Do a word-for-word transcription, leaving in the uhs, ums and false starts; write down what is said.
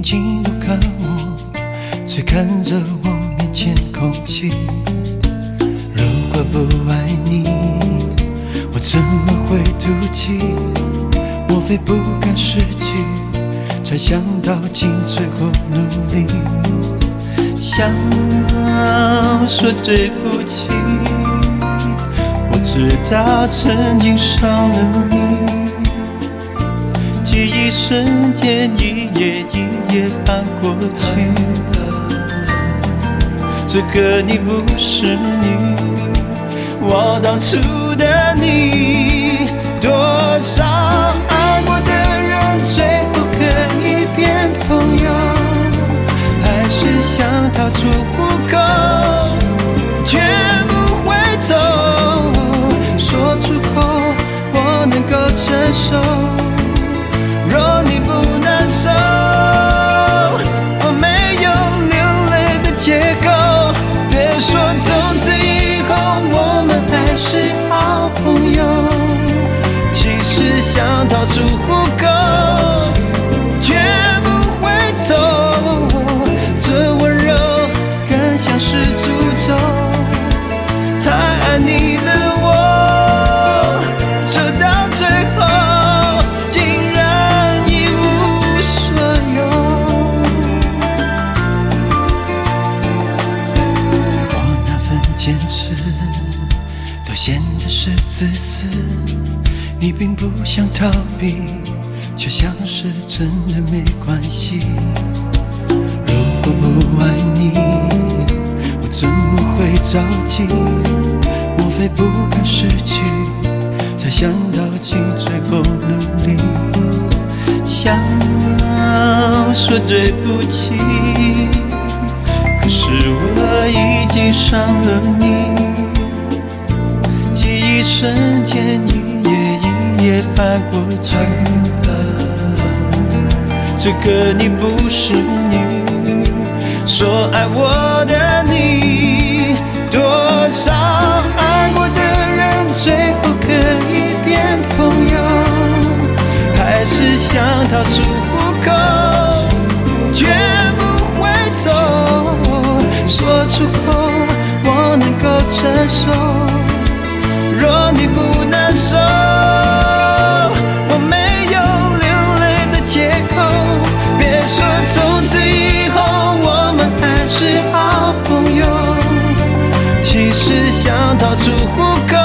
睛不看我，只看着我面前空气。如果不爱你，我怎么会妒忌？莫非不敢失去，才想到尽最后努力，想说对不起。我知道曾经伤了你，记忆瞬间一页一页翻过去。这个你不是你，我当初的你。多少爱过的人最后可以变朋友，还是想逃出虎口，绝不回头。说出口我能够承受，若你不难受，我没有流泪的借口。别说从此以后我们还是好朋友，其实想逃出虎口，绝不回头。这温柔更像是诅咒，还爱你的我，走到最后竟然一无所有。我那份坚持都显得是自私，你并不想逃避，就像是真的没关系。如果不爱你，我怎么会着急？莫非不敢失去，才想到尽最后努力，想说对不起，可是我已经伤了你。记忆瞬间一页一页翻过去，这个你不是你，说爱我的你。多少爱过的人最后可以变朋友，还是想逃出虎口，绝不回头。说出口我能够承受，若你不难受，我没有流泪的借口。别说从此以后我们还是好朋友，其实想逃出虎口，